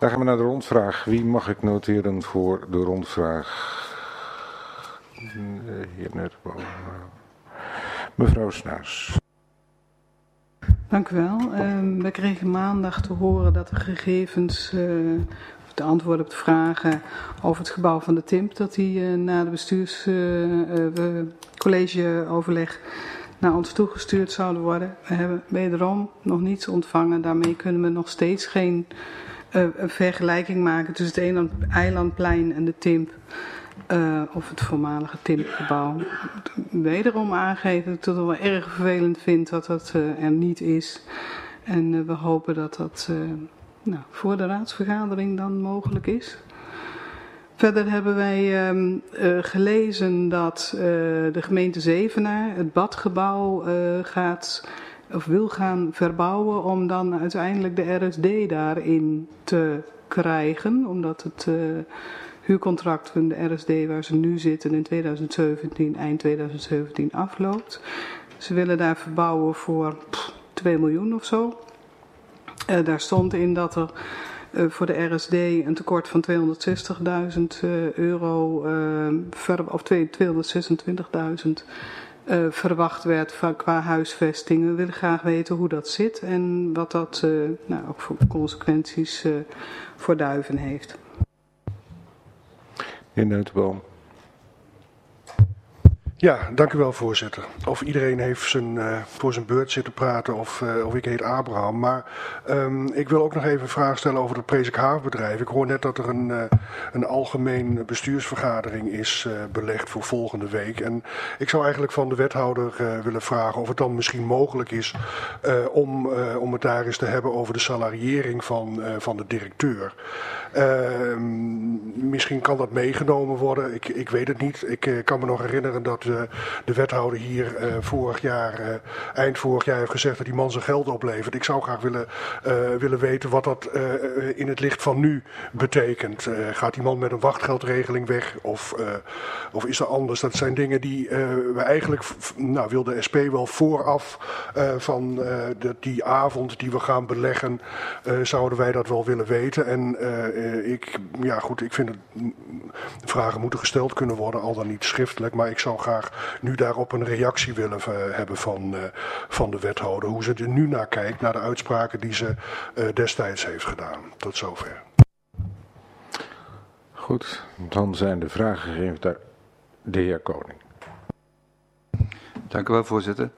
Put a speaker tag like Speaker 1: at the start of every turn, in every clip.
Speaker 1: Dan gaan we naar de rondvraag. Wie mag ik noteren voor de rondvraag? Hier net boven. Mevrouw Snaars.
Speaker 2: Dank u wel. We kregen maandag te horen dat de gegevens, de antwoorden op de vragen over het gebouw van de TIMP, dat die na de bestuurscollegeoverleg naar ons toegestuurd zouden worden. We hebben wederom nog niets ontvangen. Daarmee kunnen we nog steeds geen vergelijking maken tussen het Eilandplein en de TIMP. Of het voormalige TIMP-gebouw. Wederom aangeven dat ik het wel erg vervelend vind dat dat er niet is. En we hopen dat dat voor de raadsvergadering dan mogelijk is. Verder hebben wij gelezen dat de gemeente Zevenaar het badgebouw wil gaan verbouwen om dan uiteindelijk de RSD daarin te krijgen. Omdat het huurcontract van de RSD waar ze nu zitten in 2017, eind 2017 afloopt. Ze willen daar verbouwen voor 2 miljoen of zo. Daar stond in dat er voor de RSD een tekort van €260.000 of 226.000 verwacht werd qua huisvesting. We willen graag weten hoe dat zit en wat dat ook voor consequenties voor Duiven heeft.
Speaker 1: Heer Neutenboom.
Speaker 3: Ja, dank u wel, voorzitter. Of iedereen heeft voor zijn beurt zitten praten of ik heet Abraham. Maar ik wil ook nog even een vraag stellen over het Prezik Havenbedrijf. Ik hoor net dat er een algemeen bestuursvergadering is belegd voor volgende week. En ik zou eigenlijk van de wethouder willen vragen of het dan misschien mogelijk is om het daar eens te hebben over de salariering van de directeur. Misschien kan dat meegenomen worden, ik weet het niet. Ik kan me nog herinneren dat de wethouder hier eind vorig jaar heeft gezegd dat die man zijn geld oplevert. Ik zou graag willen weten wat dat in het licht van nu betekent. Gaat die man met een wachtgeldregeling weg of is er anders? Dat zijn dingen die we eigenlijk, wil de SP wel vooraf van die avond die we gaan beleggen, zouden wij dat wel willen weten. En ik vind het, vragen moeten gesteld kunnen worden, al dan niet schriftelijk, maar ik zou graag nu daarop een reactie willen hebben van de wethouder. Hoe ze er nu naar kijkt, naar de uitspraken die ze destijds heeft gedaan. Tot zover.
Speaker 1: Goed, dan zijn de vragen gegeven door de heer Koning.
Speaker 4: Dank u wel, voorzitter.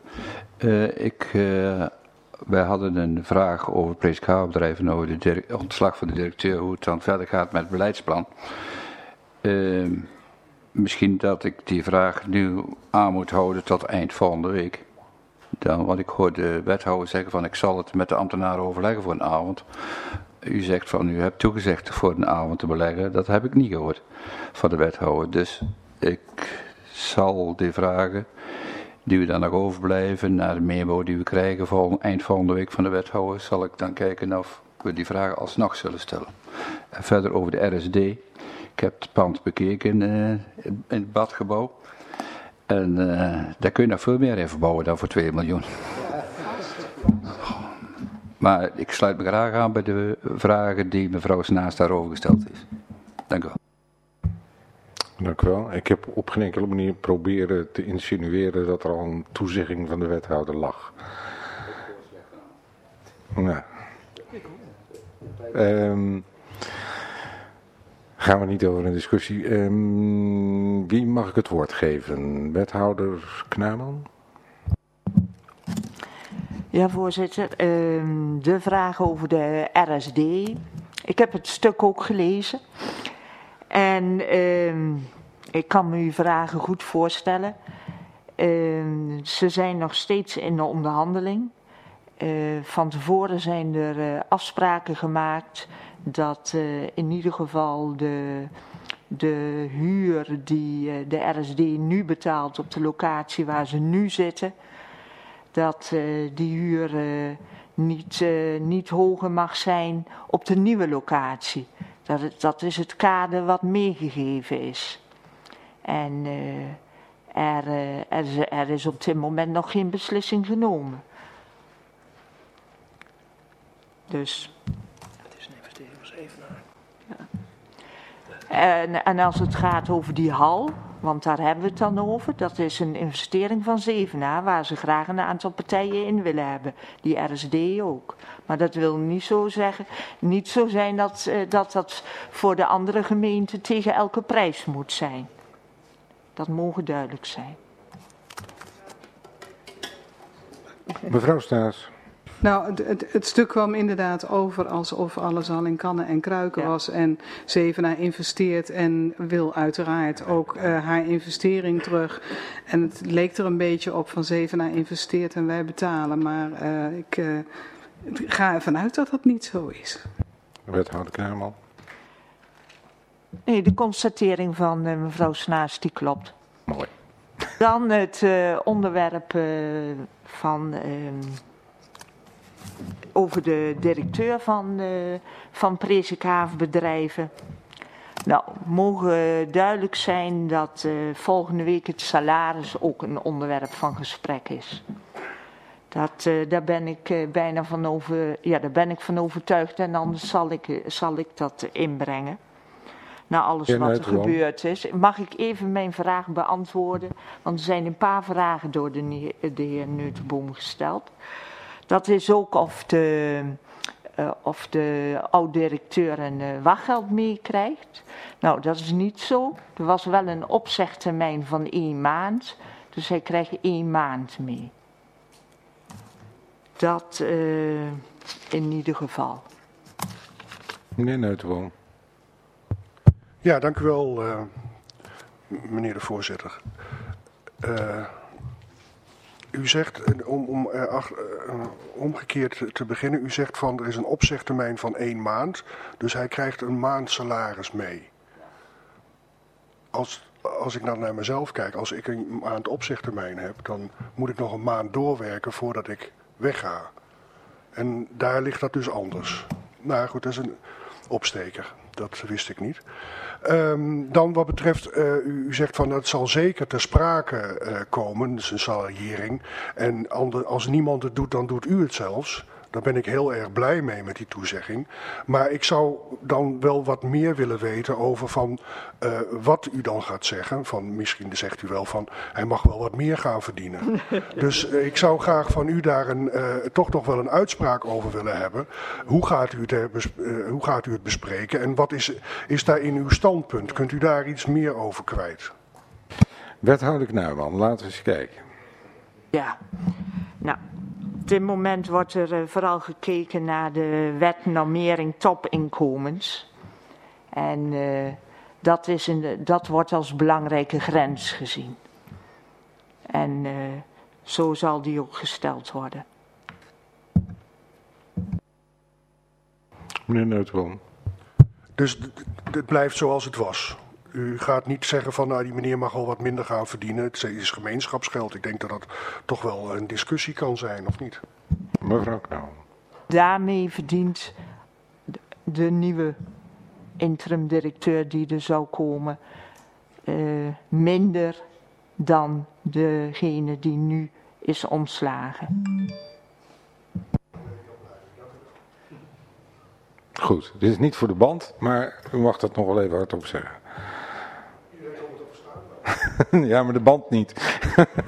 Speaker 4: Wij hadden een vraag over het Prezik Havenbedrijf en over de ontslag van de directeur, hoe het dan verder gaat met het beleidsplan. Misschien dat ik die vraag nu aan moet houden tot eind volgende week. Want ik hoor de wethouder zeggen van ik zal het met de ambtenaren overleggen voor een avond. U zegt van u hebt toegezegd voor een avond te beleggen. Dat heb ik niet gehoord van de wethouder. Dus ik zal die vragen die we dan nog overblijven, naar de memo die we krijgen eind volgende week van de wethouder, zal ik dan kijken of we die vragen alsnog zullen stellen. En verder over de RSD. Ik heb het pand bekeken in het badgebouw. En daar kun je nog veel meer in verbouwen dan voor 2 miljoen. Maar ik sluit me graag aan bij de vragen die mevrouw Snaas daarover gesteld heeft. Dank u wel.
Speaker 1: Dank u wel. Ik heb op geen enkele manier proberen te insinueren dat er al een toezegging van de wethouder lag. Nou. Gaan we niet over een discussie. Wie mag ik het woord geven? Wethouder Knaman?
Speaker 5: Ja, voorzitter. De vraag over de RSD. Ik heb het stuk ook gelezen. En ik kan me uw vragen goed voorstellen. Ze zijn nog steeds in de onderhandeling. Van tevoren zijn er afspraken gemaakt dat in ieder geval de huur die de RSD nu betaalt op de locatie waar ze nu zitten, dat die huur niet hoger mag zijn op de nieuwe locatie. Dat is het kader wat meegegeven is. En er is op dit moment nog geen beslissing genomen. Dus.
Speaker 3: Het is een investering van
Speaker 5: En als het gaat over die hal, want daar hebben we het dan over, dat is een investering van Zevenaar waar ze graag een aantal partijen in willen hebben. Die RSD ook. Maar dat wil niet zo zijn dat voor de andere gemeenten tegen elke prijs moet zijn. Dat mogen duidelijk zijn.
Speaker 1: Mevrouw Staes.
Speaker 2: Nou, het stuk kwam inderdaad over alsof alles al in kannen en kruiken was. En Zevenaar investeert en wil uiteraard ook haar investering terug. En het leek er een beetje op van Zevenaar investeert en wij betalen. Maar ik ga ervan uit dat dat niet zo is.
Speaker 1: Wethouder Kruijman.
Speaker 5: Nee, de constatering van mevrouw Snaas die klopt.
Speaker 1: Mooi.
Speaker 5: Dan het onderwerp over de directeur van Presikhavenbedrijven. Nou, mogen duidelijk zijn dat volgende week het salaris ook een onderwerp van gesprek is. Daar ben ik bijna van overtuigd en anders zal ik dat inbrengen. Na alles wat er gebeurd is. Mag ik even mijn vraag beantwoorden? Want er zijn een paar vragen door de heer Neutenboom gesteld. Dat is ook of de oud-directeur een wachtgeld meekrijgt. Nou, dat is niet zo. Er was wel een opzegtermijn van 1 maand. Dus hij krijgt 1 maand mee. Dat in ieder geval.
Speaker 1: Meneer Neutenboom.
Speaker 3: Ja, dank u wel, meneer de voorzitter. U zegt, omgekeerd te beginnen, u zegt van er is een opzegtermijn van 1 maand, dus hij krijgt 1 maand salaris mee. Als ik nou naar mezelf kijk, als ik 1 maand opzegtermijn heb, dan moet ik nog 1 maand doorwerken voordat ik wegga. En daar ligt dat dus anders. Nou goed, dat is een opsteker. Dat wist ik niet. Dan wat betreft, u zegt van het zal zeker ter sprake komen, dus een salariering. En als niemand het doet, dan doet u het zelfs. Daar ben ik heel erg blij mee met die toezegging. Maar ik zou dan wel wat meer willen weten over van wat u dan gaat zeggen. Van, misschien zegt u wel van hij mag wel wat meer gaan verdienen. Dus ik zou graag van u daar toch nog wel een uitspraak over willen hebben. Hoe gaat u het bespreken en wat is daar in uw standpunt? Kunt u daar iets meer over kwijt?
Speaker 1: Wethouder Knuijman, laten we eens kijken.
Speaker 5: Ja, nou. Op dit moment wordt er vooral gekeken naar de wet normering topinkomens. En dat wordt als belangrijke grens gezien. En zo zal die ook gesteld worden.
Speaker 1: Meneer Neutenboom.
Speaker 3: Dus het blijft zoals het was? U gaat niet zeggen van nou die meneer mag al wat minder gaan verdienen. Het is gemeenschapsgeld. Ik denk dat dat toch wel een discussie kan zijn, of niet?
Speaker 1: Mevrouw Knauw.
Speaker 5: Daarmee verdient de nieuwe interim-directeur die er zou komen minder dan degene die nu is ontslagen.
Speaker 1: Goed, dit is niet voor de band, maar u mag dat nog wel even hardop zeggen. Ja, maar de band niet.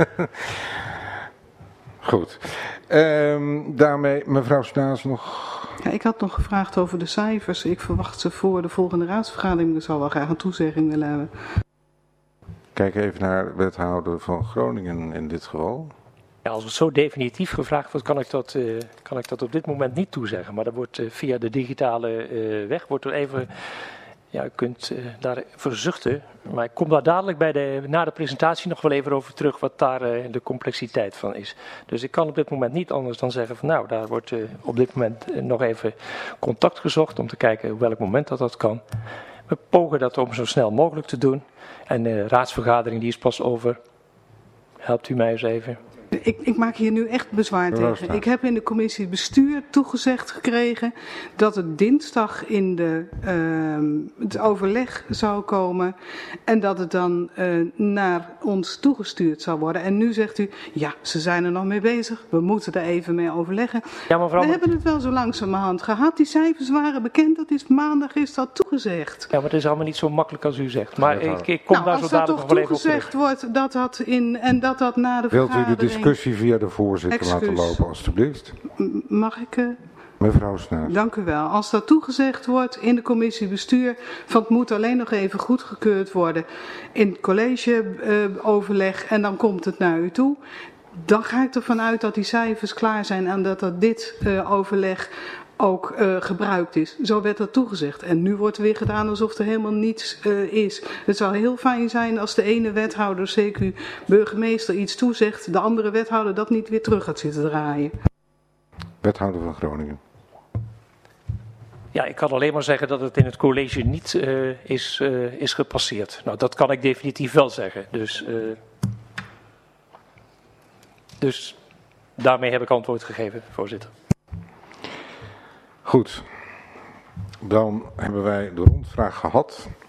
Speaker 1: Goed. Daarmee, mevrouw Snaas nog...
Speaker 2: Ja, ik had nog gevraagd over de cijfers. Ik verwacht ze voor de volgende raadsvergadering. Ik zou wel graag een toezegging willen hebben.
Speaker 1: Kijk even naar wethouder van Groningen in dit geval.
Speaker 6: Ja, als het zo definitief gevraagd wordt, kan ik dat op dit moment niet toezeggen. Maar dat wordt via de digitale weg, wordt er even... Ja, u kunt daar verzuchten, maar ik kom daar dadelijk na de presentatie nog wel even over terug wat daar de complexiteit van is. Dus ik kan op dit moment niet anders dan zeggen van nou, daar wordt op dit moment nog even contact gezocht om te kijken op welk moment dat kan. We pogen dat om zo snel mogelijk te doen en de raadsvergadering die is pas over, helpt u mij eens even.
Speaker 2: Ik maak hier nu echt bezwaar
Speaker 1: Mevrouw
Speaker 2: tegen.
Speaker 1: Staes.
Speaker 2: Ik heb in de commissie bestuur toegezegd gekregen dat het dinsdag in het overleg zou komen en dat het dan naar ons toegestuurd zou worden. En nu zegt u, ja, ze zijn er nog mee bezig, we moeten er even mee overleggen.
Speaker 6: Ja, mevrouw,
Speaker 2: We hebben het wel zo langzamerhand gehad. Die cijfers waren bekend, dat is maandag is dat toegezegd.
Speaker 6: ja, maar het is allemaal niet zo makkelijk als u zegt. Maar ik kom daar zo
Speaker 2: als dat
Speaker 6: dadelijk
Speaker 2: toch
Speaker 6: nog wel even op terug.
Speaker 2: toegezegd wordt dat dat en dat na de
Speaker 1: Wilt u
Speaker 2: vergadering...
Speaker 1: de discussie via de voorzitter
Speaker 2: Excuus.
Speaker 1: laten lopen, alstublieft?
Speaker 2: Mag ik...
Speaker 1: Mevrouw Snaars.
Speaker 2: Dank u wel. Als dat toegezegd wordt in de commissie bestuur, van het moet alleen nog even goedgekeurd worden in het collegeoverleg en dan komt het naar u toe. Dan ga ik ervan uit dat die cijfers klaar zijn en dat dit overleg ook gebruikt is. Zo werd dat toegezegd. En nu wordt er weer gedaan alsof er helemaal niets is. Het zou heel fijn zijn als de ene wethouder, CQ, burgemeester iets toezegt, de andere wethouder dat niet weer terug gaat zitten draaien.
Speaker 1: Wethouder van Groningen.
Speaker 6: Ja, ik kan alleen maar zeggen dat het in het college niet is gepasseerd. Nou, dat kan ik definitief wel zeggen. Dus daarmee heb ik antwoord gegeven, voorzitter.
Speaker 1: Goed. Dan hebben wij de rondvraag gehad.